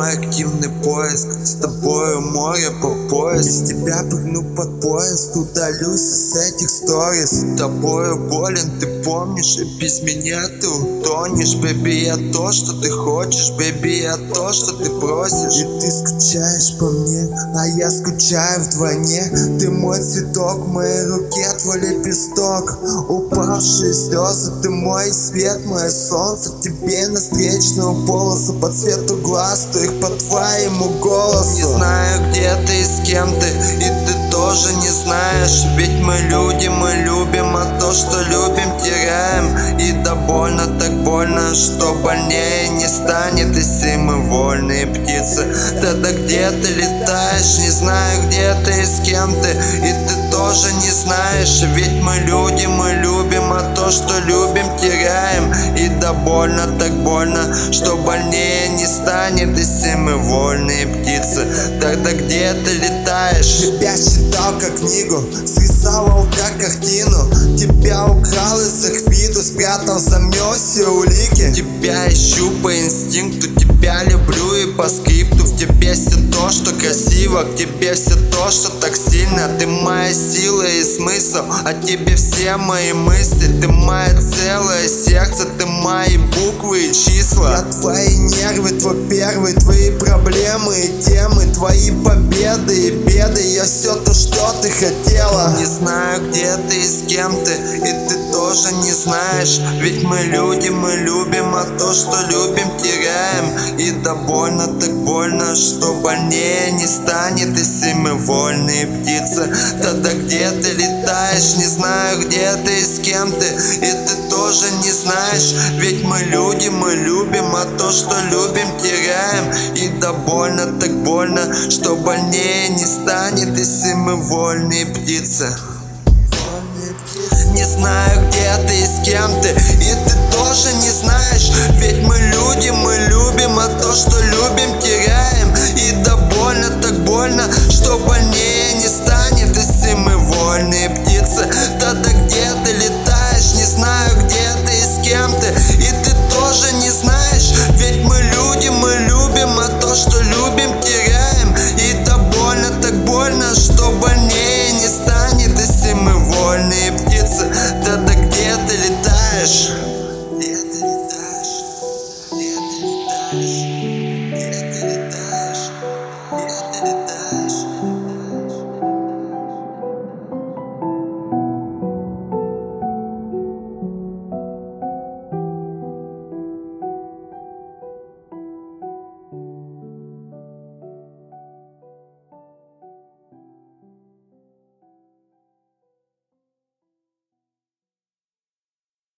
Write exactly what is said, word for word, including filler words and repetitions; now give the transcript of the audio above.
мой активный поиск. С тобою море по пояс, с тебя прыгну под поезд, удалюсь с этих сторис. С тобою болен, ты помнишь, и без меня ты утонешь. Бэби, я то, что ты хочешь, бэби, я то, что ты просишь. И ты скучаешь по мне, а я скучаю вдвойне. Ты мой цветок, в моей руке твой лепесток. Упавшие слезы, ты мой свет, мое солнце. Тебе на встречную полосу, по цвету глаз, то их по твоему голосу. Не знаю, где ты и с кем ты, и ты тоже не знаешь. Ведь мы люди, мы любим, а то, что любим, теряем. И да больно, так больно, что больнее не станет. Если мы вольные птицы, тогда где ты летаешь? Не знаю, где ты и с кем ты, и ты тоже не знаешь. Ведь мы люди, мы любим, а то, что любим, теряем. И да больно, так больно, что больнее не станет. Если мы вольные птицы, тогда где ты летаешь? Тебя читал как книгу, срисовал как картину. Тебя украл из их виду, спрятал, замёл все улики. Тебя ищу по инстинкту, тебя люблю и по скрипту. В тебе все то, что красиво, к тебе все то, что так сильно. Ты моя сила и смысл, а тебе все мои мысли. Ты мое целое сердце, ты мои буквы и числа. Я твои нервы, твой первый, твои проблемы и темы, твои победы и беды. Я все то, что ты хотела. Не знаю, где ты и с кем ты, и ты тоже не знаешь. Ведь мы люди, мы любим, а то, что любим, теряем. И да больно, так больно, что больнее не станет. Если мы вольные птицы, тогда где ты летаешь? Не знаю, где ты и с кем ты, и ты тоже не знаешь. Ведь мы люди, мы любим, а то, что любим, теряем. И да больно, так больно, что больнее не станет. Если мы вольные птицы. Не знаю, где ты и с кем ты, и ты тоже не знаешь. Ведь мы люди, мы любим, а то, что любим, теряем. И да больно, так больно, что больнее не станет. Если мы вольные птицы, тогда где ты летаешь? Не знаю, где ты и с кем ты, и ты тоже не знаешь. Ведь мы люди, мы любим, а то, что любим, теряем. И да больно, так больно, что больнее не станет. Если мы вольные птицы, тогда где ты летаешь? Где ты летаешь? Где ты летаешь? Где ты летаешь? Где ты летаешь?